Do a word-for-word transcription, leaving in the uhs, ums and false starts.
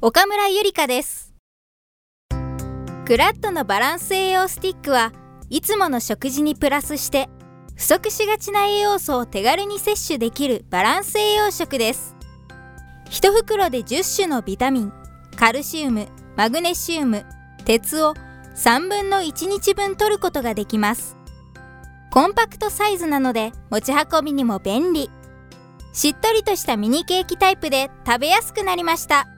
岡村ゆりかです。クラッドのバランス栄養スティックはいつもの食事にプラスして不足しがちな栄養素を手軽に摂取できるバランス栄養食です。いち袋でじゅっ種のビタミン、カルシウム、マグネシウム、鉄をさんぶんのいちにちぶん摂ることができます。コンパクトサイズなので持ち運びにも便利。しっとりとしたミニケーキタイプで食べやすくなりました。